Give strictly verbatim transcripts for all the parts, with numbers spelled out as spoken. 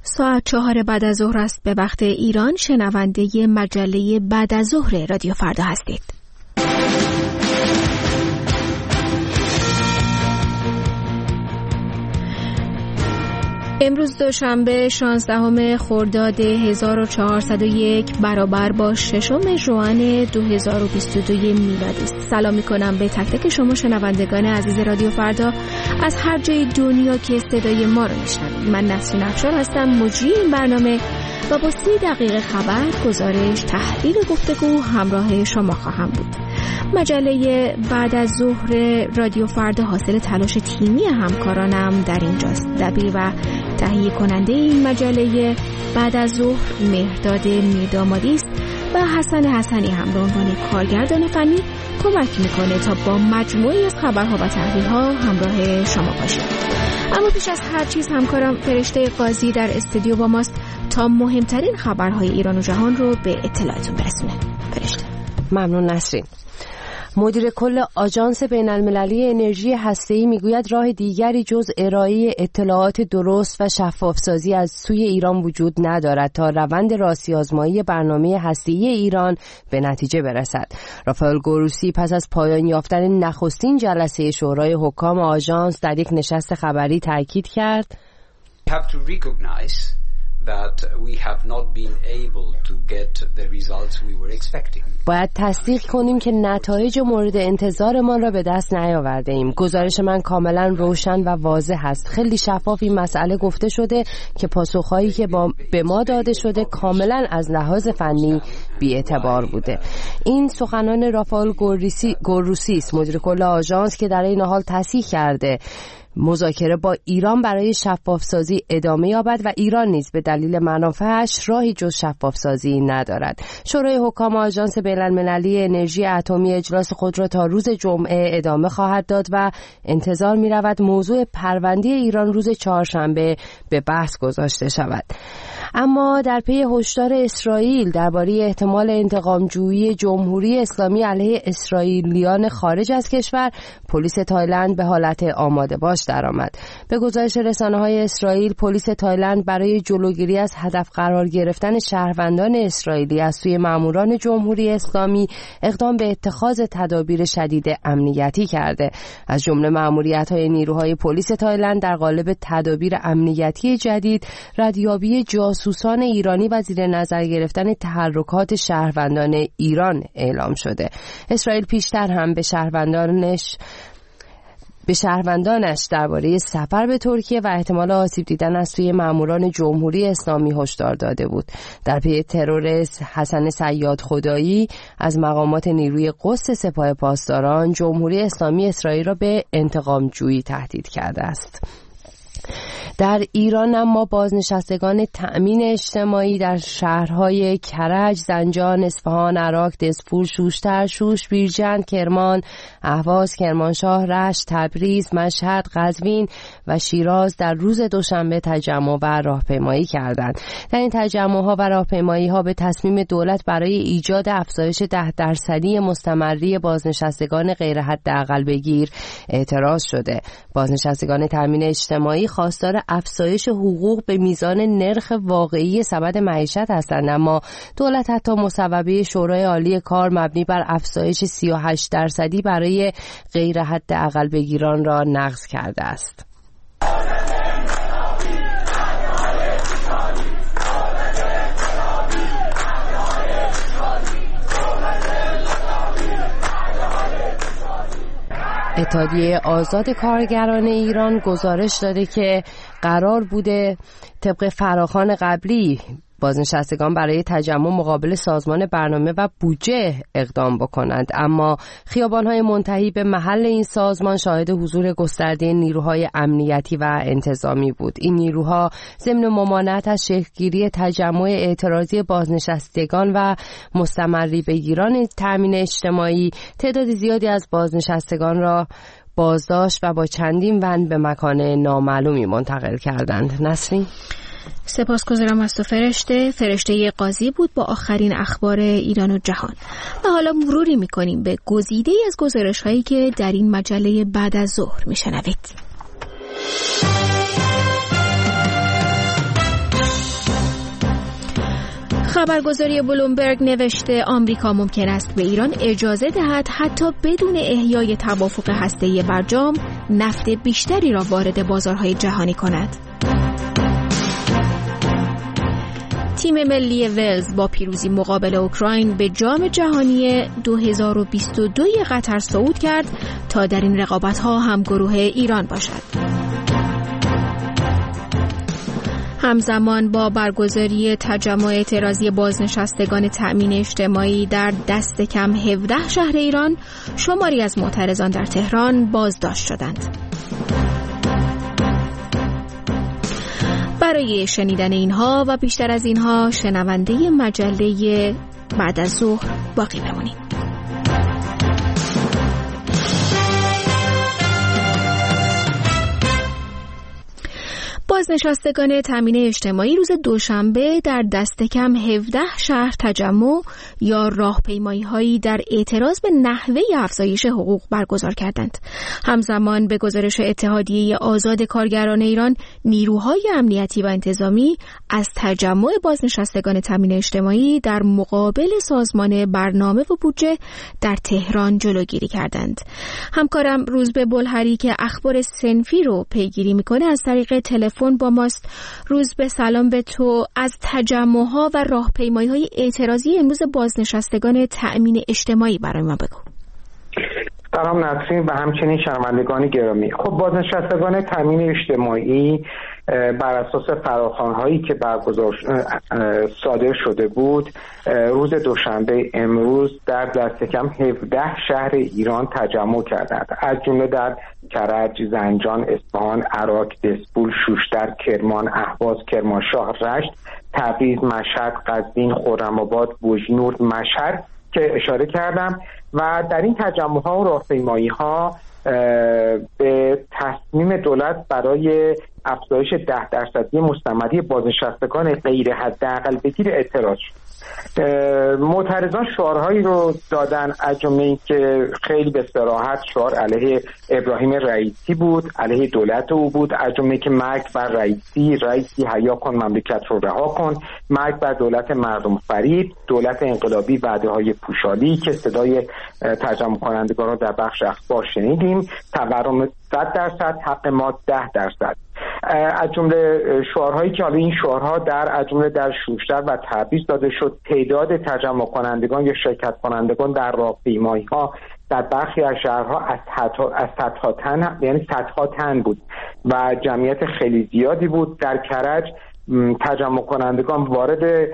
ساعت چهار بعد از ظهر است به وقت ایران. شنونده مجله بعد از ظهر رادیو فردا هستید. امروز دوشنبه شانزدهم خرداد هزار و چهارصد و یک برابر با ششم ژوئن دو هزار و بیست و دو میلادی است. سلام می‌کنم به تک تک شما شنوندگان عزیز رادیو فردا از هر جای دنیا که صدای ما رو میشنوید. من نسرین افشار هستم، مجری این برنامه و با سی دقیقه خبر، گزارش، تحلیل و گفتگو همراه شما خواهم بود. مجله بعد از ظهر رادیو فردا حاصل تلاش تیمی همکارانم در اینجاست. دبیر و تهیه کننده این مجله بعد از ظهر مهرداد میردامادی است و حسن حسنی هم به عنوان کارگردان فنی کمک میکنه تا با مجموعی از خبرها و تحلیل‌ها همراه شما باشه. اما پیش از هر چیز همکارم فرشته قاضی در استودیو با ماست تا مهمترین خبرهای ایران و جهان رو به اطلاعتون برسونه. فرشته. ممنون نسرین. مدیر کل آژانس بین‌المللی انرژی هسته‌ای میگوید راه دیگری جز ارائه اطلاعات درست و شفافسازی از سوی ایران وجود ندارد تا روند راستی‌آزمایی برنامه هسته‌ای ایران به نتیجه برسد. رافائل گروسی پس از پایان یافتن نخستین جلسه شورای حکام آژانس در یک نشست خبری تاکید کرد that we have not been able to get the results we were expecting. باید تصدیق کنیم که نتایج مورد انتظارمان را به دست نیاورده ایم. گزارش من کاملا روشن و واضح است. خیلی شفاف این مسئله گفته شده که پاسخهایی که با به ما داده شده کاملا از لحاظ فنی بی‌اعتبار بوده. این سخنان رافائل گروسی است، مدیر کل آژانس، که در این حال تصحیح کرده مذاکره با ایران برای شفافسازی ادامه یابد و ایران نیز به دلیل منافعش راهی جز شفافسازی ندارد. شورای حکام آژانس بین‌المللی انرژی اتمی اجلاس خود را تا روز جمعه ادامه خواهد داد و انتظار می رود موضوع پرونده ایران روز چهارشنبه به بحث گذاشته شود. اما در پی هشدار اسرائیل درباره احتمال انتقامجویی جمهوری اسلامی علیه اسرائیلیان خارج از کشور، پلیس تایلند به حالت آماده باش درآمد. به گزارش رسانه‌های اسرائیل، پلیس تایلند برای جلوگیری از هدف قرار گرفتن شهروندان اسرائیلی از سوی ماموران جمهوری اسلامی اقدام به اتخاذ تدابیر شدید امنیتی کرده. از جمله مأموریت‌های نیروهای پلیس تایلند در قالب تدابیر امنیتی جدید، ردیابی جاسوسان ایرانی و زیر نظر گرفتن تحرکات شهروندان ایران اعلام شده. اسرائیل پیشتر هم به شهروندانش به شهروندانش درباره سفر به ترکیه و احتمال آسیب دیدن از سوی ماموران جمهوری اسلامی هشدار داده بود. در پی ترور حسن صیاد خدایی از مقامات نیروی قدس سپاه پاسداران، جمهوری اسلامی اسرائیل را به انتقام جویی تهدید کرده است. در ایران اما بازنشستگان تأمین اجتماعی در شهرهای کرج، زنجان، اصفهان، عراق، دزپور، شوشتر، شوش، بیرجند، کرمان، اهواز، کرمانشاه، رشت، تبریز، مشهد، قزوین و شیراز در روز دوشنبه تجمع و راهپیمایی کردند. در این تجمع‌ها و راهپیمایی‌ها به تصمیم دولت برای ایجاد افزایش ده درصدی مستمری بازنشستگان غیر حداقل بگیر اعتراض شده. بازنشستگان تأمین اجتماعی خواستار افزایش حقوق به میزان نرخ واقعی سبد معیشت هستند، اما دولت حتی مصوبه شورای عالی کار مبنی بر افزایش سی و هشت درصدی برای غیر حداقل بگیران را نقض کرده است. اتحادیه آزاد کارگران ایران گزارش داده که قرار بوده طبق فراخوان قبلی بازنشستگان برای تجمع مقابل سازمان برنامه و بودجه اقدام بکنند، اما خیابان‌های منتهی به محل این سازمان شاهد حضور گسترده نیروهای امنیتی و انتظامی بود. این نیروها ضمن ممانعت از شکل‌گیری تجمع اعتراضی بازنشستگان و مستمری بگیران تأمین اجتماعی تعداد زیادی از بازنشستگان را بازداشت و با چندین ون به مکان نامعلومی منتقل کردند. نسرین، سپاسگزارم از تو فرشته. فرشته قاضی بود با آخرین اخبار ایران و جهان. و حالا مروری میکنیم به گزیده از گزارش هایی که در این مجله بعد از ظهر میشنوید. خبرگزاری بلومبرگ نوشته آمریکا ممکن است به ایران اجازه دهد حتی بدون احیای توافق هسته‌ای برجام نفت بیشتری را وارد بازارهای جهانی کند. تیم ملی ولز با پیروزی مقابل اوکراین به جام جهانی دو هزار و بیست و دو قطر صعود کرد تا در این رقابت‌ها هم گروه ایران باشد. همزمان با برگزاری تجمع اعتراضی بازنشستگان تأمین اجتماعی در دست کم هفده شهر ایران، شماری از معترضان در تهران بازداشت شدند. برای شنیدن اینها و بیشتر از اینها شنونده مجله بعد از ظهر باقی بمانید. بازنشستگان تامین اجتماعی روز دوشنبه در دست کم هفده شهر تجمع یا راهپیمایی‌هایی در اعتراض به نحوه افزایش حقوق برگزار کردند. همزمان به گزارش اتحادیه آزاد کارگران ایران، نیروهای امنیتی و انتظامی از تجمع بازنشستگان تامین اجتماعی در مقابل سازمان برنامه و بودجه در تهران جلوگیری کردند. همکارم روزبه بلهری که اخبار صنفی رو پیگیری میکنه از طریق تلفن با ماست. روزبه، سلام به تو. از تجمع‌ها و راهپیمایی‌های اعتراضی امروز بازنشستگان تأمین اجتماعی برای ما بگو. سلام نسرین و همچنین شنوندگان گرامی. خب بازنشستگان تأمین اجتماعی بر اساس فراخوان‌هایی که برگزار صادر شده بود روز دوشنبه امروز در دست کم هفده شهر ایران تجمع کردند، از جمله در کرج، زنجان، اصفهان، عراق، دسپول، شوشتر، کرمان، اهواز، کرمانشاه، رشت، تبریز، مشهد، قزوین، خرم‌آباد، بوجنور، مشهد که اشاره کردم. و در این تجمع‌ها و راهپیمایی‌ها به تصمیم دولت برای افزایش ده درصدی مستمری بازنشستگان غیر حداقل بگیر اعتراض شد. معترضان شعارهایی رو دادن، از جمله اینکه خیلی به صراحت شعار علیه ابراهیم رئیسی بود، علیه دولت او بود، از جمله که مرگ بر رئیسی، رئیسی حیا کن مملکت رو رها کن، مرگ بر دولت مردم فریب، دولت انقلابی، وعده های پوشالی که صدای ترجمه کنندگان رو در بخش اخبار شنیدیم، تورم صد درصد، حق ما ده درصد. از جمله شعارهایی که حالا این شعارها در از جمله در شوشتر و تبریز داده شد، تعداد تجمع کنندگان یا شرکت کنندگان در راهپیمایی‌ها در برخی از شهرها از صدها از صدها تن، یعنی صدها تن بود و جمعیت خیلی زیادی بود. در کرج تجمع کنندگان وارد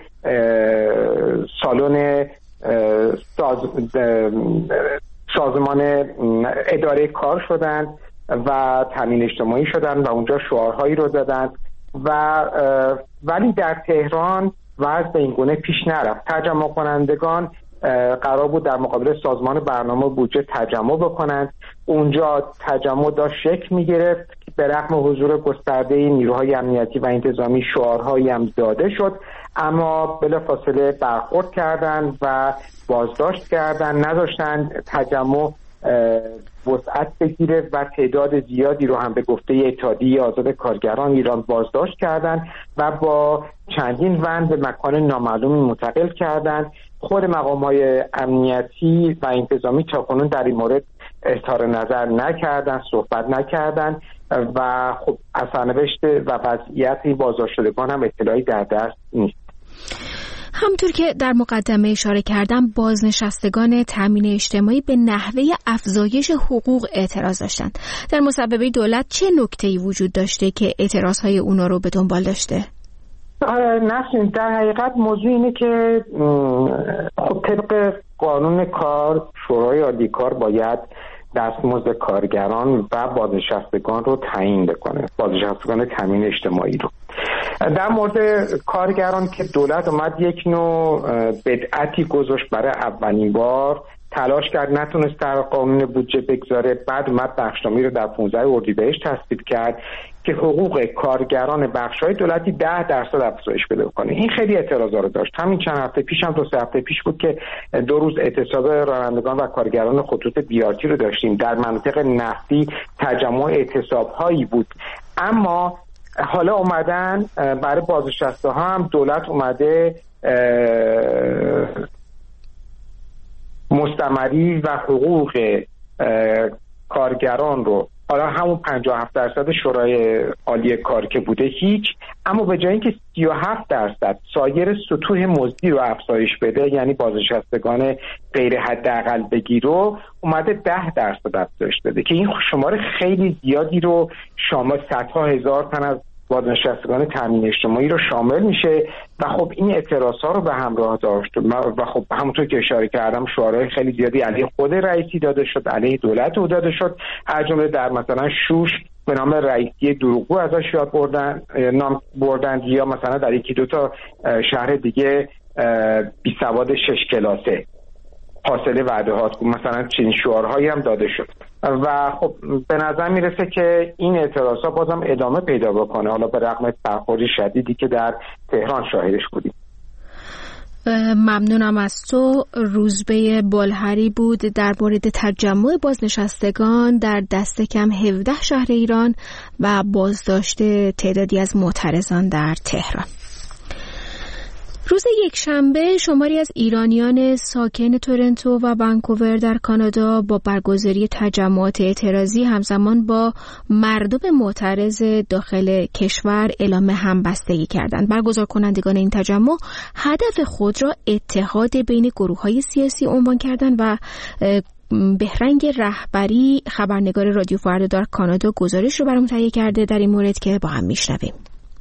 سالن ساز سازمان اداره کار شدند و تامین اجتماعی شدن و اونجا شعارهایی رو دادن و ولی در تهران وضع به این گونه پیش نرفت. تجمع کنندگان قرار بود در مقابل سازمان برنامه بودجه تجمع بکنند. اونجا تجمع داشت شکل می‌گرفت، به رغم حضور گسترده نیروهای امنیتی و انتظامی شعارهایی هم داده شد، اما بلافاصله برخورد کردند و بازداشت کردند، نذاشتن تجمع وسعت بگیره و تعداد زیادی رو هم به گفته اتحادیه آزاد کارگران ایران بازداشت کردند و با چندین ون به مکان نامعلومی منتقل کردند. خود مقام‌های امنیتی و انتظامی تاکنون در این مورد اظهار نظر نکردند، صحبت نکردند و خب از سرنوشت و وضعیت بازداشت شدگان هم اطلاعی در دست نیست. همطور که در مقدمه اشاره کردم، بازنشستگان تامین اجتماعی به نحوه افزایش حقوق اعتراض داشتند. در مصوبه دولت چه نکته‌ای وجود داشته که اعتراضهای اونا رو به دنبال داشته؟ نسیم، در حقیقت موضوع اینه که خب طبق قانون کار شورای عالی کار باید دستمزد کارگران و بازنشستگان رو تعیین بکنه، بازنشستگان تامین اجتماعی رو. در مورد کارگران که دولت اومد یک نوع بدعتی گذاشت برای اولین بار، تلاش کرد نتونست در قانون بودجه بگذاره، بعد اومد بخشنامه‌ای رو در پانزده اردیبهشت تصویب کرد که حقوق کارگران بخش‌های دولتی ده درصد افزایش پیدا کنه. این خیلی اعتراضا رو داشت. همین چند هفته پیش هم دو سه هفته پیش بود که دو روز اعتصاب رانندگان و کارگران خطوط بی آر تی رو داشتیم. در مناطق نفتی تجمع اعتصاب‌هایی بود، اما حالا اومدن برای بازنشسته ها هم دولت اومده مستمری و حقوق کارگران رو، حالا همون پنجاه و هفت درصد شورای عالی کار که بوده هیچ، اما به جای اینکه سی و هفت درصد سایر سطوح مزدی رو افزایش بده، یعنی بازنشستگان غیر حداقل بگیر رو اومده ده درصد افزایش بده که این شمار خیلی زیادی رو شامل صدها هزار تن از بازنشستگان تامین اجتماعی رو شامل میشه و خب این اعتراض‌ها رو به همراه داشت و خب همونطور که اشاره کردم شعارهای خیلی زیادی علیه خود رئیسی داده شد، علیه دولت او داده شد، از جمله در مثلا شوش به نام رئیسی دروغگو ازش یاد بردن نام بردن، یا مثلا در یکی دو تا شهر دیگه بی سواد شش کلاسه حاصل وعده‌هات مثلا چنین شعارهایی هم داده شد و خب به نظر میرسه که این اعتراضا بازم ادامه پیدا بکنه، حالا به رغم برخورد شدیدی که در تهران شاهدش بودیم. ممنونم از تو. روزبه بالهری بود در مورد تجمع بازنشستگان در دست کم هفده شهر ایران و بازداشت تعدادی از معترضان در تهران. روز یکشنبه شماری از ایرانیان ساکن تورنتو و ونکوور در کانادا با برگزاری تجمعات اعتراضی همزمان با مردم معترض داخل کشور اعلام همبستگی کردند. برگزار کنندگان این تجمع هدف خود را اتحاد بین گروه‌های سیاسی عنوان کردند و بهرنگ رهبری خبرنگار رادیو فردا در کانادا گزارش رو برام تهیه کرده در این مورد که با هم میشنویم.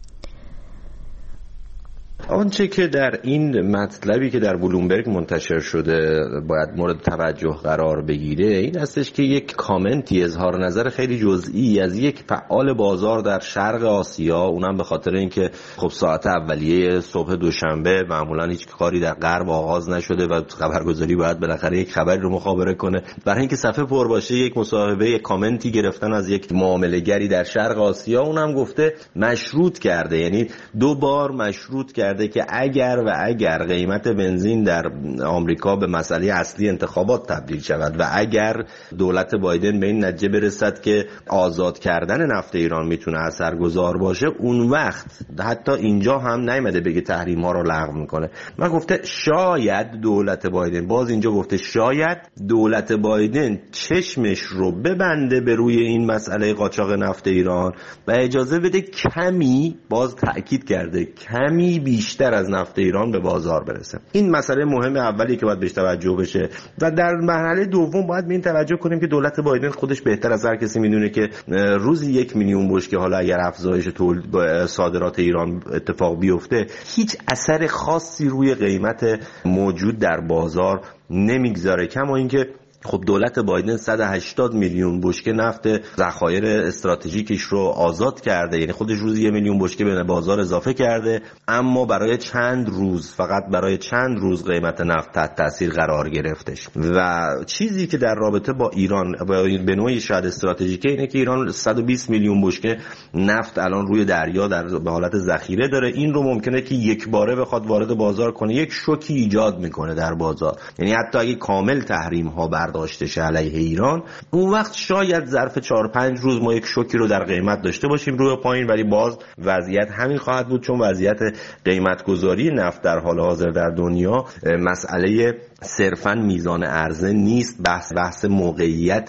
آنچه که در این مطلبی که در بلومبرگ منتشر شده باید مورد توجه قرار بگیره این هستش که یک کامنتی، اظهار نظر خیلی جزئی از یک فعال بازار در شرق آسیا، اونم به خاطر اینکه خب ساعت اولیه صبح دوشنبه معمولا هیچ کاری در غرب آغاز نشده و خبرگزاری باید بالاخره یک خبری رو مخابره کنه، برای اینکه صفحه پر باشه یک مصاحبه، یک کامنتی گرفتن از یک معامله‌گری در شرق آسیا، اونم گفته مشروط کرده، یعنی دو بار مشروط کرده که اگر و اگر قیمت بنزین در آمریکا به مسئله اصلی انتخابات تبدیل شود و اگر دولت بایدن به این نتیجه برسد که آزاد کردن نفت ایران میتونه اثرگذار باشه، اون وقت حتی اینجا هم نیامده بگه تحریم ها رو لغو میکنه. من گفته شاید دولت بایدن، باز اینجا گفته شاید دولت بایدن چشمش رو ببنده به روی این مسئله قاچاق نفت ایران و اجازه بده کمی، باز تأکید کرده کمی بیشتر از نفت ایران به بازار برسه. این مسئله مهم اولی که باید بهش توجه بشه و در مرحله دوم باید به این توجه کنیم که دولت بایدن خودش بهتر از هر کسی میدونه که روزی یک میلیون بشکه حالا اگر افزایش تولید صادرات ایران اتفاق بیفته هیچ اثر خاصی روی قیمت موجود در بازار نمیگذاره، کما اینکه خب دولت بایدن صد و هشتاد میلیون بشکه نفت ذخایر استراتژیکش رو آزاد کرده، یعنی خودش روزی یک میلیون بشکه به بازار اضافه کرده، اما برای چند روز، فقط برای چند روز قیمت نفت تحت تاثیر قرار گرفتش. و چیزی که در رابطه با ایران به نوعی شاید استراتژیکه اینه که ایران صد و بیست میلیون بشکه نفت الان روی دریا در به حالت ذخیره داره، این رو ممکنه که یک باره بخواد وارد بازار کنه، یک شوکی ایجاد میکنه در بازار، یعنی حتی اگه کامل تحریم ها برداشته شه علیه ایران، اون وقت شاید ظرف چهار پنج روز ما یک شوکی رو در قیمت داشته باشیم روی پایین، ولی باز وضعیت همین خواهد بود، چون وضعیت قیمت گذاری نفت در حال حاضر در دنیا مسئله صرفاً میزان عرضه نیست، بحث بحث موقعیت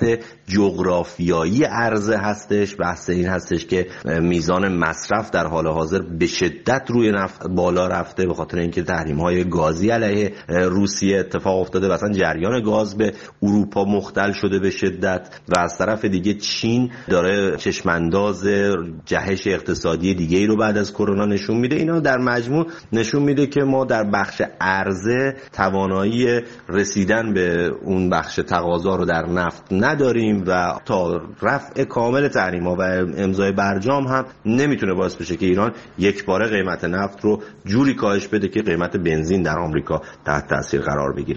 جغرافیایی عرضه هستش، بحث این هستش که میزان مصرف در حال حاضر به شدت روی نفت بالا رفته به خاطر اینکه تحریم‌های گازی علیه روسیه اتفاق افتاده و اصلا جریان گاز به اروپا مختل شده به شدت، و از طرف دیگه چین داره چشمانداز جهش اقتصادی دیگه‌ای رو بعد از کرونا نشون میده. اینا در مجموع نشون میده که ما در بخش عرضه توانایی رسیدن به اون بخش تقاضا رو در نفت نداریم و تا رفع کامل تحریم‌ها و امضای برجام هم نمیتونه باعث بشه که ایران یک باره قیمت نفت رو جوری کاهش بده که قیمت بنزین در آمریکا تحت تاثیر قرار بگیره.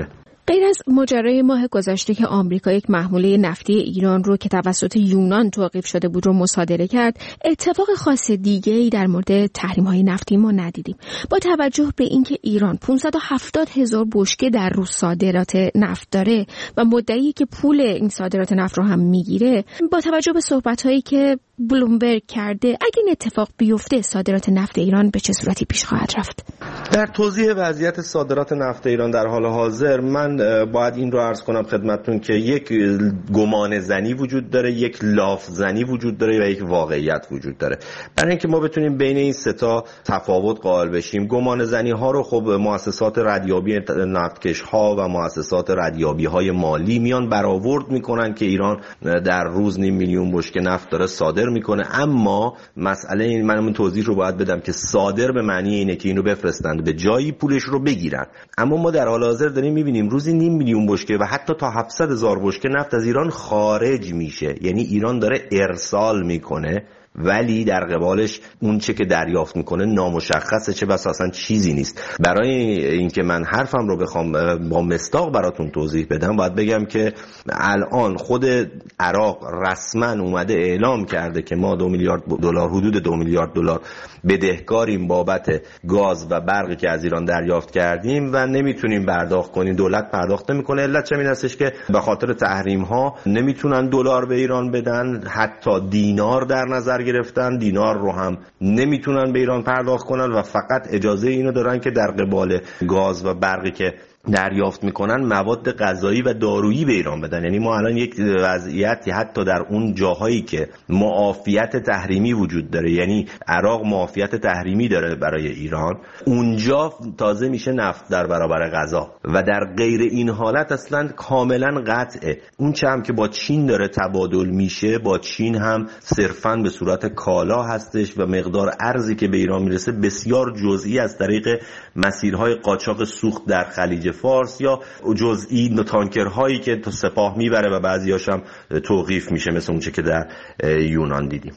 غیر از ماجرای ماه گذشته که آمریکا یک محموله نفتی ایران رو که توسط یونان توقیف شده بود رو مصادره کرد، اتفاق خاص دیگه‌ای در مورد تحریم‌های نفتی ما ندیدیم. با توجه به اینکه ایران پانصد و هفتاد هزار بشکه در روز صادرات نفت داره و مدعی که پول این صادرات نفت رو هم میگیره، با توجه به صحبت‌هایی که بلومبرگ کرده، اگه این اتفاق بیفته صادرات نفت ایران به چه صورتی پیش خواهد رفت؟ در توضیح وضعیت صادرات نفت ایران در حال حاضر من باید این رو عرض کنم خدمتتون که یک گمان زنی وجود داره، یک لاف زنی وجود داره و یک واقعیت وجود داره. برای اینکه ما بتونیم بین این سه تا تفاوت قائل بشیم، گمان زنی ها رو خب مؤسسات ردیابی نفتکش ها و مؤسسات ردیابی های مالی میان برآورد میکنن که ایران در روز نیم میلیون بشکه نفت داره صادر میکنه. اما مسئله این، من اون توضیح رو باید بدم که صادر به معنی اینه که اینو بفرستند به جایی پولش رو بگیرن. اما ما در حال حاضر داریم میبینیم روزی نیم میلیون بشکه و حتی تا هفتصد هزار بشکه نفت از ایران خارج میشه. یعنی ایران داره ارسال میکنه ولی در قبالش اون چه که دریافت میکنه نامشخصه، چه بس اصلا چیزی نیست. برای اینکه من حرفم رو بخوام با مصداق براتون توضیح بدم، باید بگم که الان خود عراق رسما اومده اعلام کرده که ما دو میلیارد دلار، حدود دو میلیارد دلار بدهکاریم بابت گاز و برقی که از ایران دریافت کردیم و نمیتونیم پرداخت کنیم. دولت پرداخت نمیکنه. علت چه این هستش که به خاطر تحریم ها نمیتونن دلار به ایران بدن، حتی دینار در نظر گرفتن، دینار رو هم نمیتونن به ایران پرداخت کنن و فقط اجازه اینو دارن که در قبال گاز و برقی که دریافت میکنن مواد غذایی و دارویی به ایران بدن. یعنی ما الان یک وضعیتی حتی در اون جاهایی که معافیت تحریمی وجود داره، یعنی عراق معافیت تحریمی داره برای ایران، اونجا تازه میشه نفت در برابر غذا و در غیر این حالت اصلا کاملا قطعه. اون چه هم که با چین داره تبادل میشه، با چین هم صرفاً به صورت کالا هستش و مقدار ارزی که به ایران میرسه بسیار جزئی از طریق مسیرهای قاچاق سوخت در خلیج فارس یا جزئی تانکرهایی که تو سپاه میبره و بعضیاش هم توقیف میشه، مثل اون چه که در یونان دیدیم.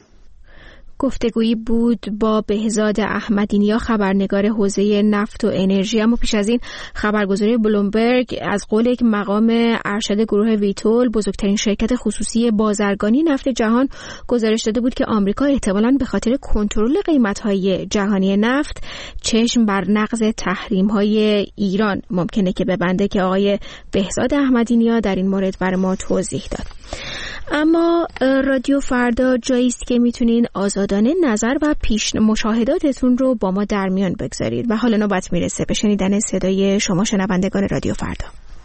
گفتگویی بود با بهزاد احمدی‌نیا، خبرنگار حوزه نفت و انرژی. اما پیش از این خبرگزاری بلومبرگ از قول یک مقام ارشد گروه ویتول، بزرگترین شرکت خصوصی بازرگانی نفت جهان، گزارش داده بود که آمریکا احتمالاً به خاطر کنترل قیمت‌های جهانی نفت چشم بر نقض تحریم‌های ایران ممکنه که ببنده، که آقای بهزاد احمدی‌نیا در این مورد بر ما توضیح داد. اما رادیو فردا جایی است که میتونین آزادانه نظر و پیش مشاهداتتون رو با ما در میان بگذارید و حالا نوبت میرسه به شنیدن صدای شما شنوندگان رادیو فردا.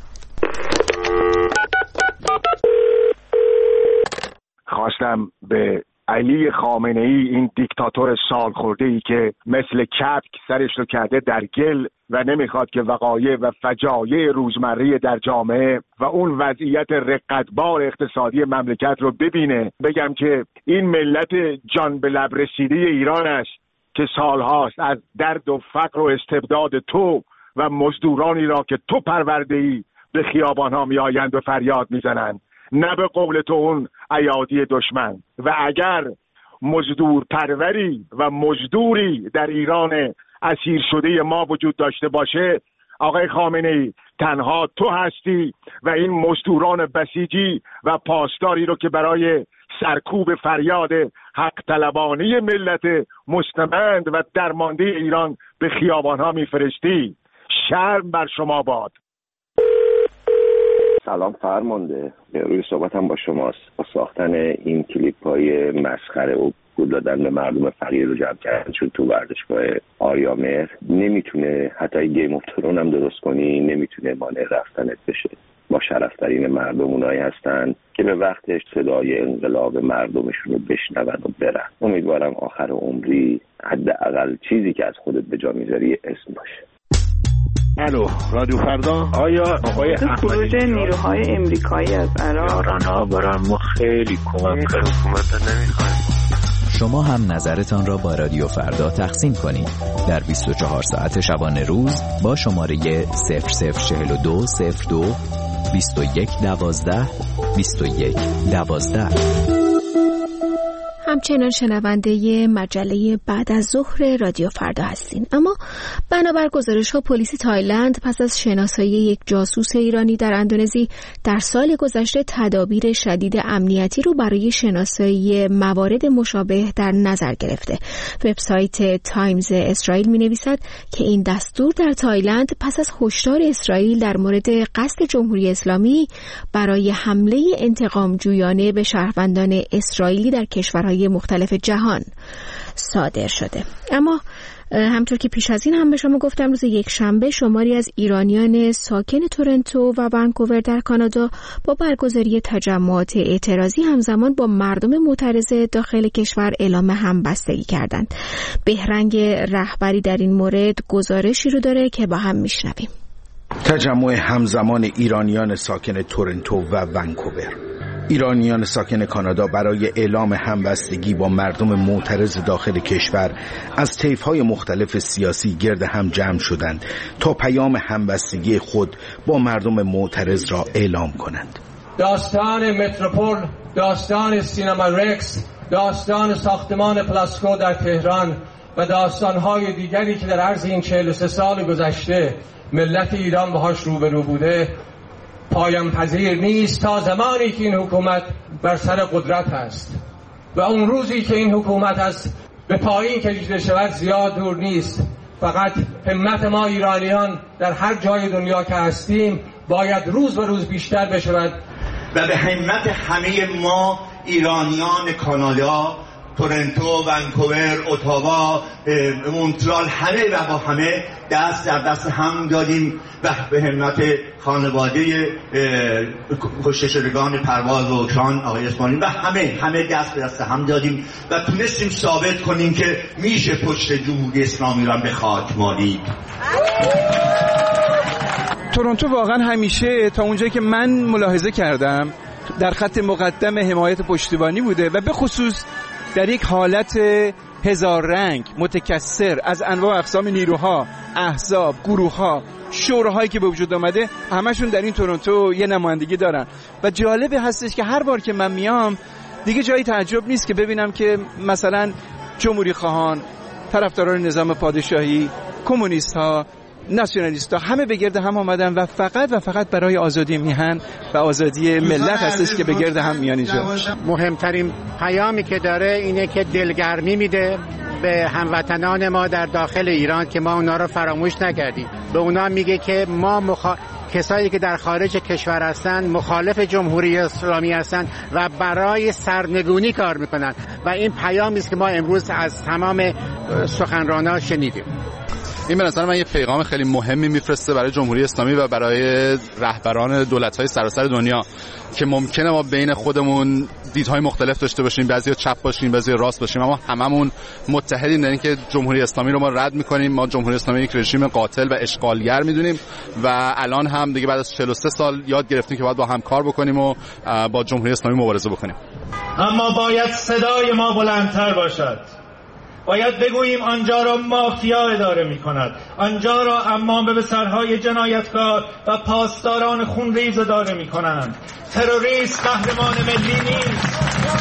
خواستم به علی خامنه‌ای، این دیکتاتور سالخورده‌ای که مثل کبک سرش رو کرده در گل و نمیخواد که وقایع و فجایع روزمره در جامعه و اون وضعیت رقتبار اقتصادی مملکت رو ببینه، بگم که این ملت جان به لب رسیده ایران است که سالهاست از درد و فقر و استبداد تو و مزدورانی را که تو پرورده‌ای به خیابان‌ها میآیند و فریاد میزنند، نه به قول تو اون ایادی دشمن. و اگر مزدور پروری و مزدوری در ایران اسیر شده ما وجود داشته باشه، آقای خامنه‌ای، تنها تو هستی و این مزدوران بسیجی و پاسداری رو که برای سرکوب فریاد حق طلبانه ملت مستمند و درمانده ایران به خیابان‌ها میفرستی. شرم بر شما باد. سلام فرمانده، روی صحبتم با شماست. با ساختن این کلیپ های مسخره و پول دادن به مردم فقیر رو جمع کردن، چون تو ورزشگاه آریامهر نمیتونه حتی گیم اف ترون هم درست کنی، نمیتونه مانع رفتنت بشه. با شرفترین مردم اونایی هستن که به وقتش صدای انقلاب مردمشون رو بشنون و برن. امیدوارم آخر عمری حداقل چیزی که از خودت به جا میذاری اسم باشه. الو، رادیو فردا. آیا آقای خروج نیروهای امریکایی از عراق ایران‌ها برای ما خیلی کمک کرد. حکومت نمی‌خوایم. شما هم نظرتان را با رادیو فردا تقسیم کنید در بیست و چهار ساعت شبانه روز با شماره صفر صفر چهل و دو صفر دو بیست و یک دوازده بیست و یک دوازده. همچنان شنونده مجله بعد از ظهر رادیو فردا هستین. اما بنابر گزارش‌ها پلیس تایلند پس از شناسایی یک جاسوس ایرانی در اندونزی در سال گذشته تدابیر شدید امنیتی رو برای شناسایی موارد مشابه در نظر گرفته. وبسایت تایمز اسرائیل می‌نویسد که این دستور در تایلند پس از هشدار اسرائیل در مورد قصد جمهوری اسلامی برای حمله انتقام جویانه به شهروندان اسرائیلی در کشورهای مختلف جهان صادر شده. اما همطور که پیش از این هم به شما گفتم روز یک شنبه شماری از ایرانیان ساکن تورنتو و ونکوور در کانادا با برگزاری تجمعات اعتراضی همزمان با مردم معترض داخل کشور اعلام همبستگی کردند. بهرنگ رهبری در این مورد گزارشی رو داره که با هم میشنویم. تجمع همزمان ایرانیان ساکن تورنتو و ونکوور. ایرانیان ساکن کانادا برای اعلام همبستگی با مردم معترض داخل کشور از طیف‌های مختلف سیاسی گرد هم جمع شدند تا پیام همبستگی خود با مردم معترض را اعلام کنند. داستان متروپول، داستان سینما رکس، داستان ساختمان پلاسکو در تهران و داستان‌های دیگری که در عرض این چهل و سه سال گذشته ملت ایران باهاش روبرو بوده پایان پذیر نیست تا زمانی که این حکومت بر سر قدرت است و اون روزی که این حکومت از به پایین کشیده شود زیاد دور نیست. فقط همت ما ایرانیان در هر جای دنیا که هستیم باید روز به روز بیشتر بشود و به همت همه ما ایرانیان کانادا، تورنتو، ونکوور، اتاوا، مونترال، همه و با همه دست در دست هم دادیم و به همت خانواده کشته شدگان پرواز و شان آقای اسماعیلی و همه همه دست به دست هم دادیم و تونستیم ثابت کنیم که میشه پشت جمهوری اسلامی را به خاک مالید. تورنتو واقعا همیشه تا اونجایی که من ملاحظه کردم در خط مقدم حمایت پشتیبانی بوده و به خصوص در یک حالت هزار رنگ متکثر از انواع اقسام نیروها، احزاب، گروه‌ها، شوراهایی که به وجود آمده همشون در این تورنتو یه نمایندگی دارن و جالبه هستش که هر بار که من میام دیگه جایی تعجب نیست که ببینم که مثلا جمهوری خواهان، طرفداران نظام پادشاهی، کمونیست ها، ناسیونالیست ها همه به گرد هم آمدن و فقط و فقط برای آزادی میهن و آزادی ملت هستش که به گرد هم میان اینجا. مهمترین پیامی که داره اینه که دلگرمی میده به هموطنان ما در داخل ایران که ما اونا رو فراموش نکردیم. به اونا میگه که ما مخا... کسایی که در خارج کشور هستن مخالف جمهوری اسلامی هستن و برای سرنگونی کار میکنن و این پیامی است که ما امروز از تمام سخنرانان شنیدیم. این به نظر من یه پیغام خیلی مهمی میفرسته برای جمهوری اسلامی و برای رهبران دولت‌های سراسر دنیا که ممکنه ما بین خودمون دیدهای مختلف داشته باشیم، بعضیا چپ باشیم، بعضیا راست باشیم، اما هممون متحدیم در اینکه جمهوری اسلامی رو ما رد می‌کنیم. ما جمهوری اسلامی یک رژیم قاتل و اشغالگر می‌دونیم و الان هم دیگه بعد از چهل و سه سال یاد گرفتیم که باید با هم کار بکنیم و با جمهوری اسلامی مبارزه بکنیم. اما باید صدای ما بلندتر باشد. باید بگوییم آنجا را مافیا اداره می کند، آنجا را امام به سرهای جنایتکار و پاسداران خونریز اداره می کنند. تروریست قهرمان ملی نیست.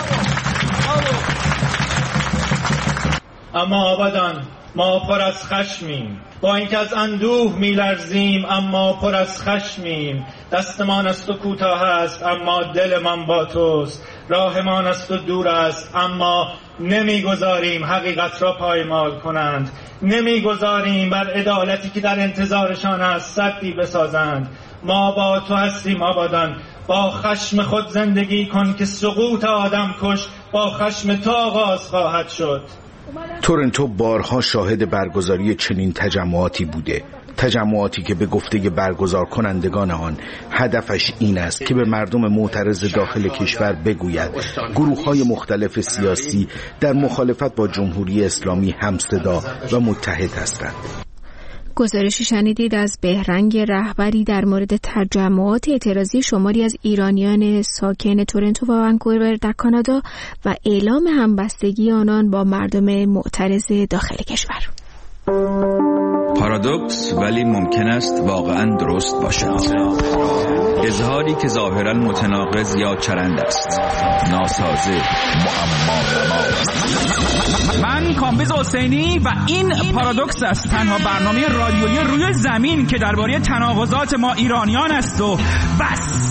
اما آبادان ما پر از خشمیم، با اینکه از اندوه می لرزیم اما پر از خشمیم. دستمان از تو کوتاه است اما دلمان با توست، راهمان از تو دور است اما نمیگذاریم حقیقت را پایمال کنند، نمیگذاریم بر عدالتی که در انتظارشان است سدی بسازند. ما با تو هستیم آبادان، با خشم خود زندگی کن که سقوط آدم کش با خشم تو آغاز خواهد شد. تورنتو بارها شاهد برگزاری چنین تجمعاتی بوده، تجمعاتی که به گفته برگزار کنندگان آن هدفش این است که به مردم معترض داخل کشور بگوید گروه‌های مختلف سیاسی در مخالفت با جمهوری اسلامی همصدا و متحد هستند. گزارشی شنیدید از بهرنگ رهبری در مورد تجمعات اعتراضی شماری از ایرانیان ساکن تورنتو و ونکوور در کانادا و اعلام همبستگی آنان با مردم معترض داخل کشور. پارادایم پارادوکس ولی ممکن است واقعا درست باشد. اظهاری که ظاهرا متناقض یا چرند است، ناسازه، معما. من کامبیز حسینی و این پارادوکس است، تنها برنامه رادیویی روی زمین که درباره تناقضات ما ایرانیان است و بس.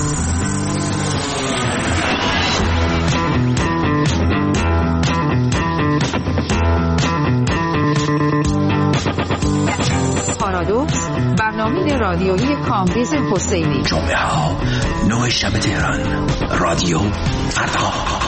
پارادوکس، برنامه رادیویی کامبیز حسینی. جمعه ها نه شب تهران، رادیو فردا.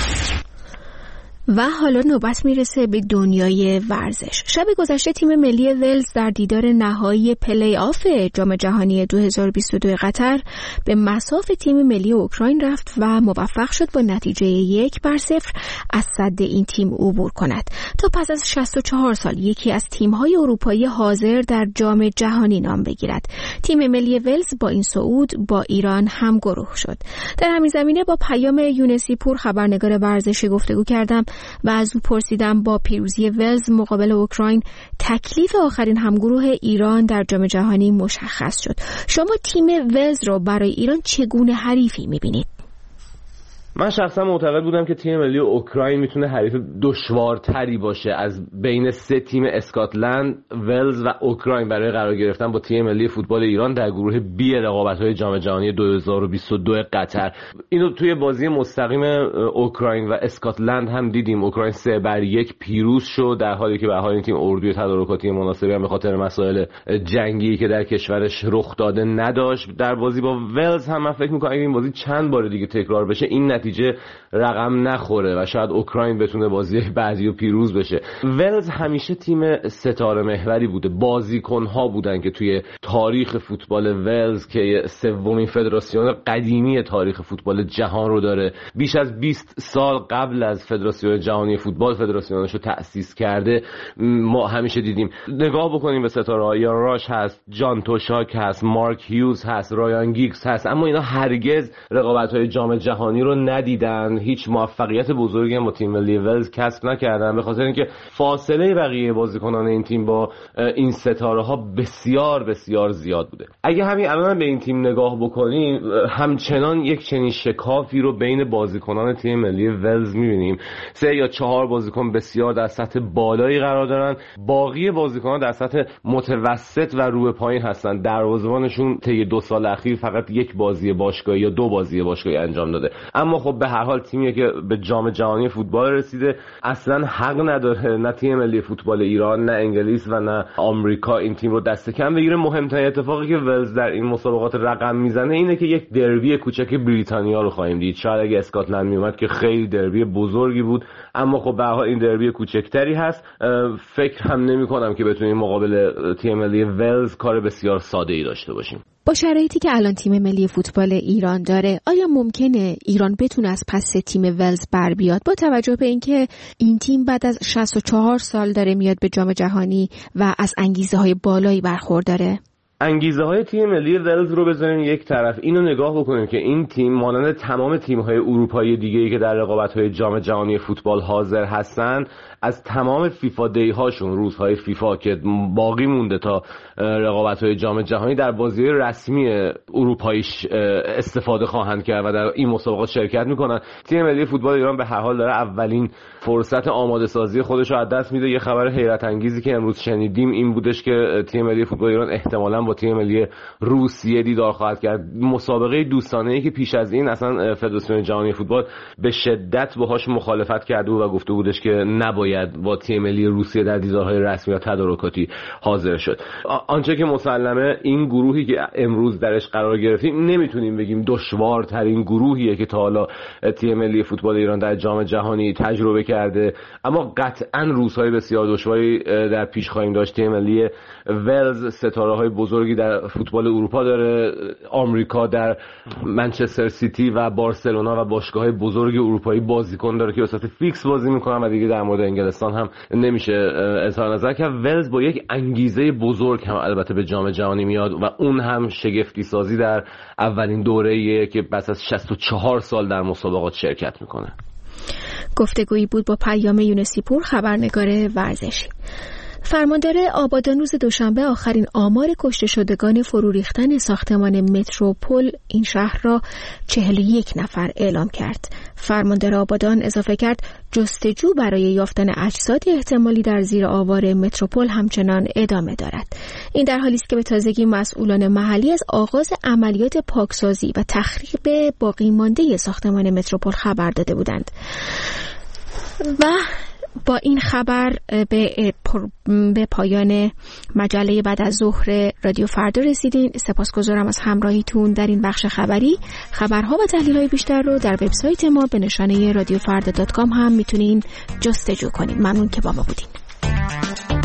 و حالا نوبت میرسه به دنیای ورزش. شب گذشته تیم ملی ولز در دیدار نهایی پلی آف جام جهانی دو هزار و بیست و دو قطر به مصاف تیم ملی اوکراین رفت و موفق شد با نتیجه یک بر صفر از سد این تیم عبور کند تا پس از شصت و چهار سال یکی از تیم‌های اروپایی حاضر در جام جهانی نام بگیرد. تیم ملی ولز با این صعود با ایران هم گروه شد. در همین زمینه با پیام یونسی پور خبرنگار ورزشی گفتگو کردم و از او پرسیدم با پیروزی ولز مقابل اوکراین تکلیف آخرین همگروه ایران در جام جهانی مشخص شد. شما تیم ولز رو برای ایران چگونه حریفی می‌بینید؟ من شخصا معتقد بودم که تیم ملی اوکراین میتونه حریف دشوارتری باشه از بین سه تیم اسکاتلند، ولز و اوکراین برای قرار گرفتن با تیم ملی فوتبال ایران در گروه بی رقابت‌های جام جهانی دو هزار و بیست و دو قطر. اینو توی بازی مستقیم اوکراین و اسکاتلند هم دیدیم. اوکراین سه بر یک پیروز شد در حالی که به حال این تیم اردوی تدارکاتی مناسبی هم به خاطر مسائل جنگی که در کشورش رخ داده نداشت. در بازی با ولز هم من فکر می‌کنم اگه این بازی چند بار دیگه تکرار بشه این نتیجه رقم نخوره و شاید اوکراین بتونه بازی بعدی رو پیروز بشه. ولز همیشه تیم ستاره محوری بوده. بازیکن‌ها بودن که توی تاریخ فوتبال ولز که سومین فدراسیون قدیمی تاریخ فوتبال جهان رو داره، بیش از بیست سال قبل از فدراسیون جهانی فوتبال فدراسیونش رو تأسیس کرده، ما همیشه دیدیم. نگاه بکنیم به ستاره‌ها، یا راش هست، جان توشاک هست، مارک هیوز هست، رایان گیگز هست، اما اینا هرگز رقابت‌های جام جهانی رو ندیدن. هیچ موفقیت بزرگی هم با تیم ملی ولز کسب نکردن به خاطر اینکه فاصله بقیه بازیکنان این تیم با این ستاره ها بسیار بسیار زیاد بوده. اگه همین الان به این تیم نگاه بکنیم، همچنان یک چنین شکافی رو بین بازیکنان تیم ملی ولز می‌بینیم. سه یا چهار بازیکن بسیار در سطح بالایی قرار دارن، باقی بازیکنان در سطح متوسط و رو به پایین هستن. دروازه‌بانشون طی دو سال اخیر فقط یک بازی باشگاهی یا دو بازی باشگاهی انجام داده. اما خب به هر حال تیمی که به جام جهانی فوتبال رسیده اصلا حق نداره نه تیم ملی فوتبال ایران، نه انگلیس و نه آمریکا این تیم رو دست کم بگیره. مهمترین اتفاقی که ولز در این مسابقات رقم میزنه اینه که یک دربی کوچک بریتانیا رو خواهیم دید. شاید اگه اسکاتلند میومد که خیلی دربی بزرگی بود، اما خب به هر حال این دربی کوچکتری هست. فکر هم نمی‌کنم که بتونیم مقابل تیم ملی ولز کار بسیار ساده‌ای داشته باشیم. با شرایطی که الان تیم ملی فوتبال ایران داره، آیا ممکنه ایران بتونه از پس تیم ولز بر بیاد با توجه به اینکه این تیم بعد از شصت و چهار سال داره میاد به جام جهانی و از انگیزه‌های بالایی برخورداره؟ انگیزه های تیم ملی ولز رو بذاریم یک طرف، اینو نگاه بکنیم که این تیم مانند تمام تیم های اروپایی دیگه‌ای که در رقابت های جام جهانی فوتبال حاضر هستن، از تمام فیفا دی هاشون، روزهای فیفا که باقی مونده تا رقابت های جام جهانی، در بازی رسمی اروپایی استفاده خواهند کرد و در این مسابقات شرکت میکنن. تیم ملی فوتبال ایران به هر حال داره اولین فرصت آماده سازی خودش رو از دست میده. یه خبر حیرت انگیزی که امروز شنیدیم این بودش که تیم ملی فوتبال ایران احتمالاً با تیم ملی روسیه دیدار خواهد کرد. مسابقه دوستانه‌ای که پیش از این اصلا فدراسیون جهانی فوتبال به شدت باهاش مخالفت کرده بود و گفته بودش که نباید با تیم ملی روسیه در دیدارهای رسمی یا تدارکاتی حاضر شد. آنچه که مسلمه این گروهی که امروز درش قرار گرفتیم نمیتونیم بگیم دشوارترین گروهیه که تا حالا تیم ملی فوتبال ایران در جام جهانی تجربه کرده، اما قطعاً روزهای بسیار دشواری در پیش خواهیم داشت. تیم ملی ولز ستاره‌های بزرگی در فوتبال اروپا داره، آمریکا در منچستر سیتی و بارسلونا و باشگاه‌های بزرگ اروپایی بازیکن داره که وسط فیکس بازی می‌کنن و دیگه در مورد انگلستان هم نمیشه اظهار نظر کرد. ولز با یک انگیزه بزرگ هم البته به جام جهانی میاد و اون هم شگفتی سازی در اولین دوره‌ایه که پس از شصت و چهار سال در مسابقات شرکت میکنه. گفتگویی بود با پیام یونسی پور خبرنگار ورزشی. فرماندار آبادان روز دوشنبه آخرین آمار کشته شدگان فرو ریختن ساختمان متروپول این شهر را چهل و یک نفر اعلام کرد. فرماندار آبادان اضافه کرد جستجو برای یافتن اجساد احتمالی در زیر آوار متروپول همچنان ادامه دارد. این در حالی است که به تازگی مسئولان محلی از آغاز عملیات پاکسازی و تخریب باقی مانده ساختمان متروپول خبر داده بودند. و با این خبر به, به پایان مجله بعد از ظهر رادیو فردا رسیدین. سپاسگزارم از همراهیتون در این بخش خبری. خبرها و تحلیل‌های بیشتر رو در وبسایت ما به نشانه رادیو فردا دات کام هم میتونین جستجو کنین. ممنون که با ما بودین.